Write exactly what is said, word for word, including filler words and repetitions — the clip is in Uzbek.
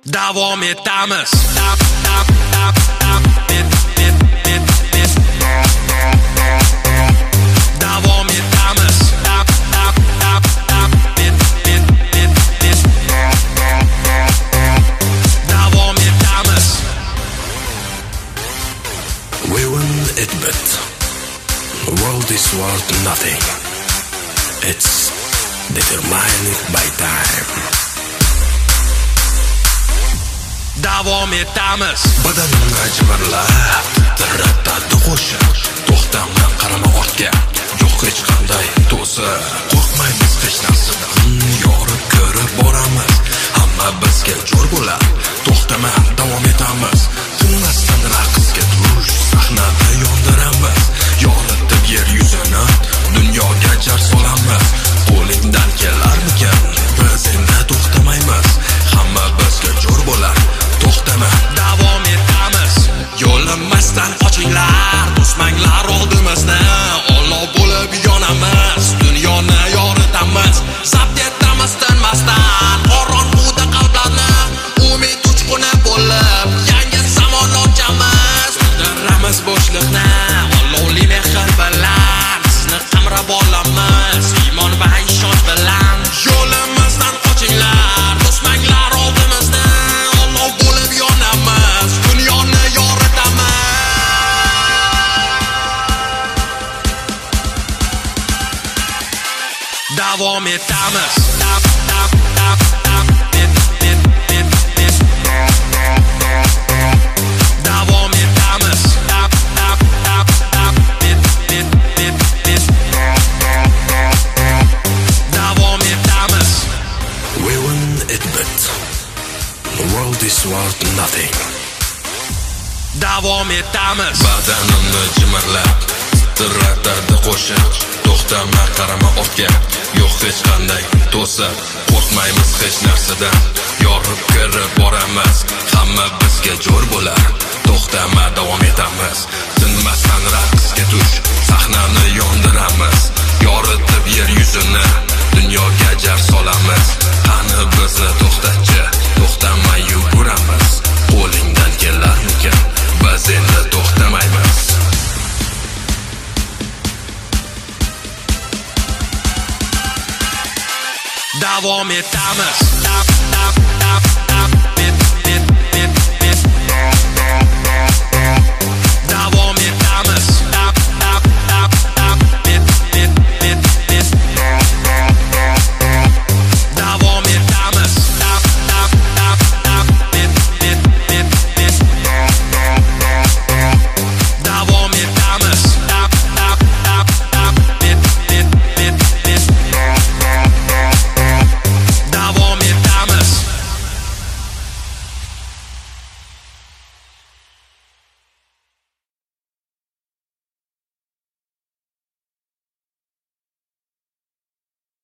Davom etamiz. Tap tap tap tap et et et et. Davom etamiz. Tap tap tap tap et et et et. Davom etamiz. We won't admit the world is worth nothing. It's determined by time. Davom etamiz. Badanimni jimirlab tiratadi qo'shiq. To'xtamdan qarama ortga, yo'q hech qanday to'siq. Qo'rqmaymiz hech narsadan, yorib ko'rib boramiz. Hamma bizga jo'r bo'ladi. To'xtama, davom etamiz. Tinmasdan raqsga tush, sahnani yondiramiz. Yoritib yer yuzini, dunyoga jar solamiz. Qo'lingdan kelarmikan, biz endi to'xtamaymiz. Hamma bizga jo'r bo'ladi. To'xtama, davom etamiz. Yo'lamasdan qochinglar, o'smanglar oldimizda. Olov bo'lib yonamiz, dunyoni yoritamiz. Zabt etamiz tinmasdan, qorong'uda qalblarni umid uchquni bo'lib, yangi zamon ochamiz. Bildiramiz bo'shliqni, olovli mehr bilan, sizni qamrab olamiz, iymon va ishonch bilan. Yo'limizdan qochinglar, o'smanglar oldimizda. Olov bo'lib yonamiz, dunyoni yoritamiz. Davom etamiz. Tap tap tap tap et et et et. Davom etamiz. Tap tap tap tap et et et et. Davom etamiz. We won't admit the world is worth nothing. Davom etamiz. Badanimni jimirlab tiratadi qo'shiq. To'xtama, qarama ortga, yo'q hech qanday to'siq. Qo'rqmaymiz hech narsadan, yorib kirib boramiz. Hamma bizga jo'r bo'lar. To'xtama, davom etamiz. Tinmasdan raqsga tush, sahnani yondiramiz. Yoritib yer yuzini, dunyoga jar solamiz. Qani bizni to'xtatchi, to'xtamay yuguramiz. Qo'lingdan kelarmikan, biz endi to'xtamaymiz. Davom etamiz.